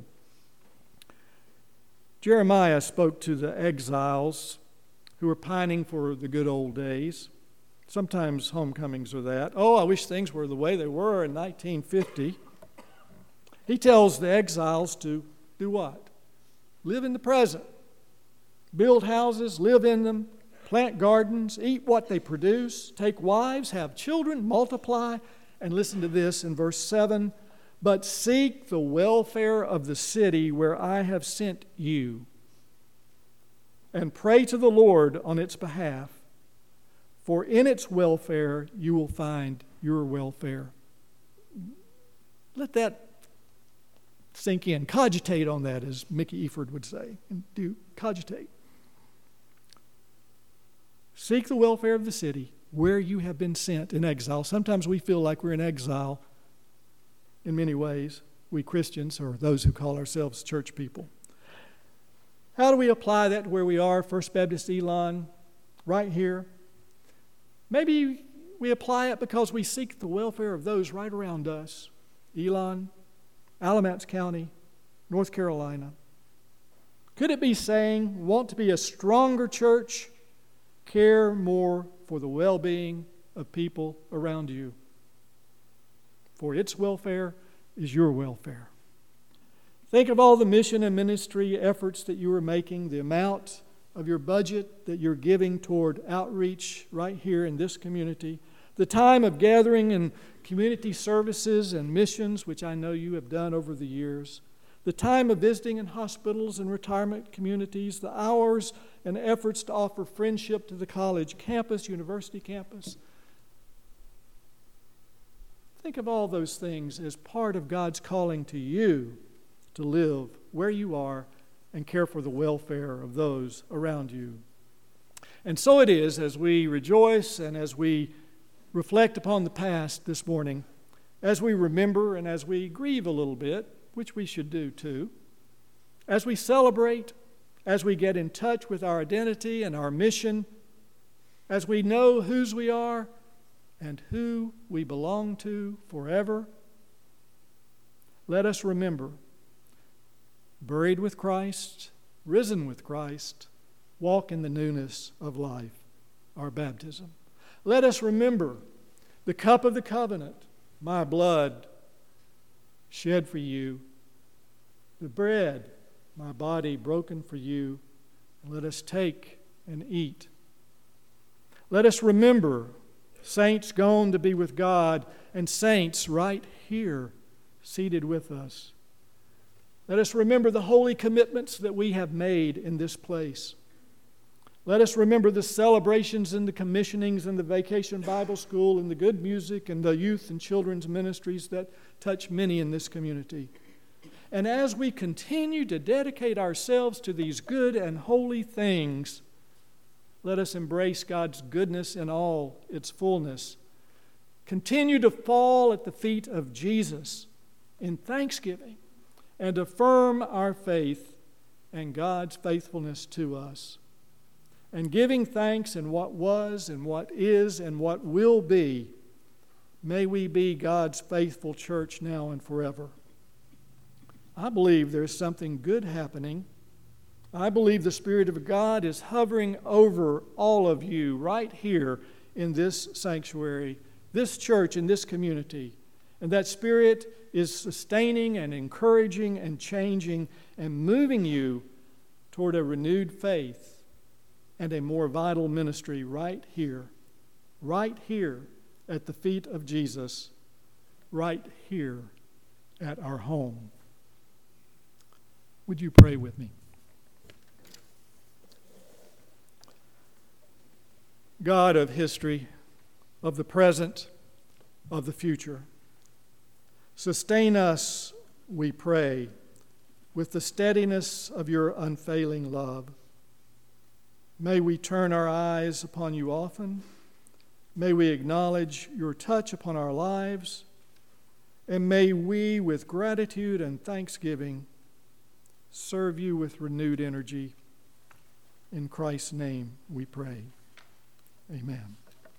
Jeremiah spoke to the exiles who were pining for the good old days. Sometimes homecomings are that. Oh, I wish things were the way they were in nineteen fifty. He tells the exiles to do what? Live in the present. Build houses, live in them, plant gardens, eat what they produce, take wives, have children, multiply, and listen to this in verse seven, but seek the welfare of the city where I have sent you, and pray to the Lord on its behalf, for in its welfare you will find your welfare. Let that sink in. Cogitate on that, as Mickey Eford would say. And do cogitate. Seek the welfare of the city where you have been sent in exile. Sometimes we feel like we're in exile in many ways, we Christians, or those who call ourselves church people. How do we apply that to where we are, First Baptist Elon, right here? Maybe we apply it because we seek the welfare of those right around us. Elon, Alamance County, North Carolina. Could it be saying, want to be a stronger church, care more for the well-being of people around you? For its welfare is your welfare. Think of all the mission and ministry efforts that you are making, the amount of your budget that you're giving toward outreach right here in this community, the time of gathering and community services and missions, which I know you have done over the years, the time of visiting in hospitals and retirement communities, the hours and efforts to offer friendship to the college campus, university campus. Think of all those things as part of God's calling to you to live where you are and care for the welfare of those around you. And so it is, as we rejoice and as we reflect upon the past this morning, as we remember and as we grieve a little bit, which we should do too, as we celebrate, as we get in touch with our identity and our mission, as we know whose we are and who we belong to forever, let us remember, buried with Christ, risen with Christ, walk in the newness of life, our baptism. Let us remember the cup of the covenant, my blood shed for you, the bread, my body broken for you, and let us take and eat. Let us remember saints gone to be with God and saints right here seated with us. Let us remember the holy commitments that we have made in this place. Let us remember the celebrations and the commissionings and the Vacation Bible School and the good music and the youth and children's ministries that touch many in this community. And as we continue to dedicate ourselves to these good and holy things, let us embrace God's goodness in all its fullness. Continue to fall at the feet of Jesus in thanksgiving and affirm our faith and God's faithfulness to us. And giving thanks in what was and what is and what will be, may we be God's faithful church now and forever. I believe there's something good happening. I believe the Spirit of God is hovering over all of you right here in this sanctuary, this church, in this community. And that Spirit is sustaining and encouraging and changing and moving you toward a renewed faith and a more vital ministry right here, right here at the feet of Jesus, right here at our home. Would you pray with me? God of history, of the present, of the future, sustain us, we pray, with the steadiness of your unfailing love. May we turn our eyes upon you often. May we acknowledge your touch upon our lives. And may we, with gratitude and thanksgiving, serve you with renewed energy. In Christ's name we pray. Amen.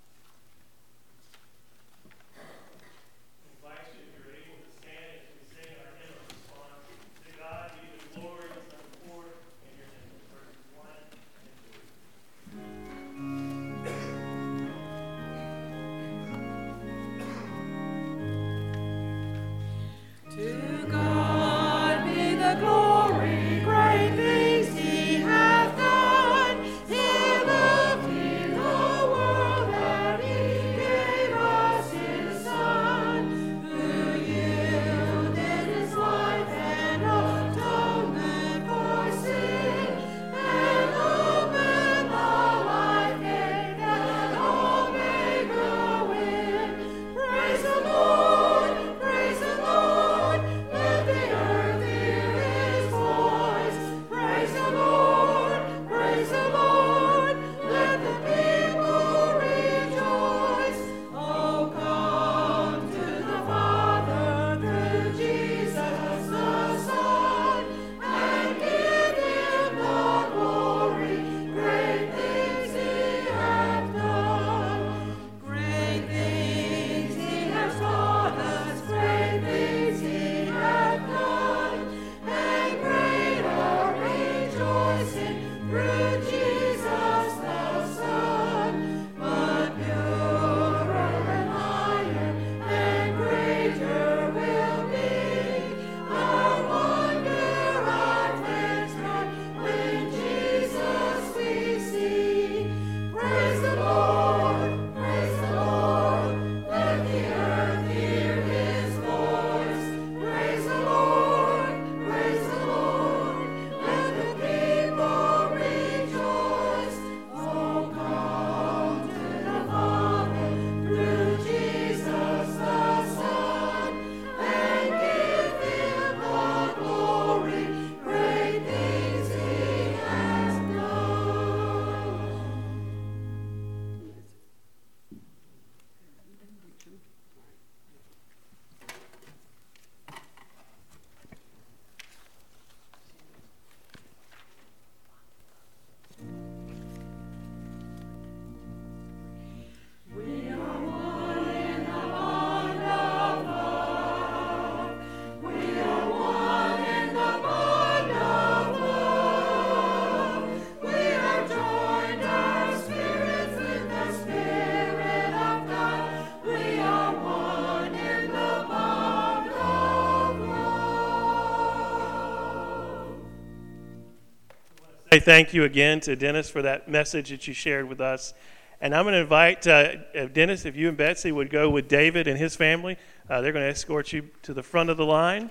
Thank you again to Dennis for that message that you shared with us. And I'm going to invite uh, Dennis, if you and Betsy would go with David and his family. Uh, they're going to escort you to the front of the line.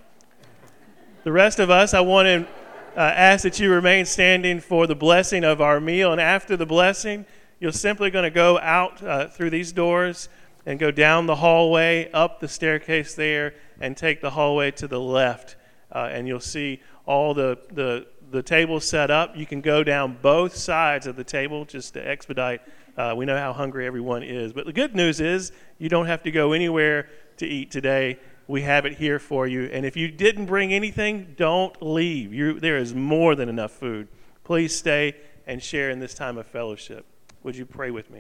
The rest of us, I want to uh, ask that you remain standing for the blessing of our meal. And after the blessing, you're simply going to go out uh, through these doors and go down the hallway, up the staircase there, and take the hallway to the left. Uh, and you'll see all the, the the table set up. You can go down both sides of the table just to expedite. Uh, we know how hungry everyone is. But the good news is you don't have to go anywhere to eat today. We have it here for you. And if you didn't bring anything, don't leave. You, there is more than enough food. Please stay and share in this time of fellowship. Would you pray with me?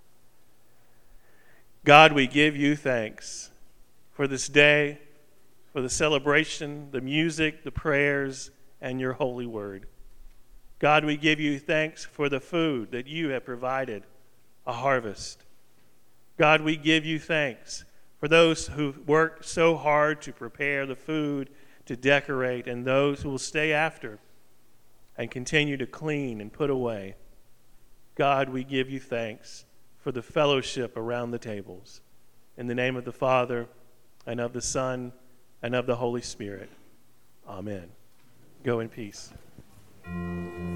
God, we give you thanks for this day, for the celebration, the music, the prayers, and your holy word. God, we give you thanks for the food that you have provided, a harvest. God, we give you thanks for those who worked so hard to prepare the food, to decorate, and those who will stay after and continue to clean and put away. God, we give you thanks for the fellowship around the tables. In the name of the Father, and of the Son, and of the Holy Spirit. Amen. Go in peace.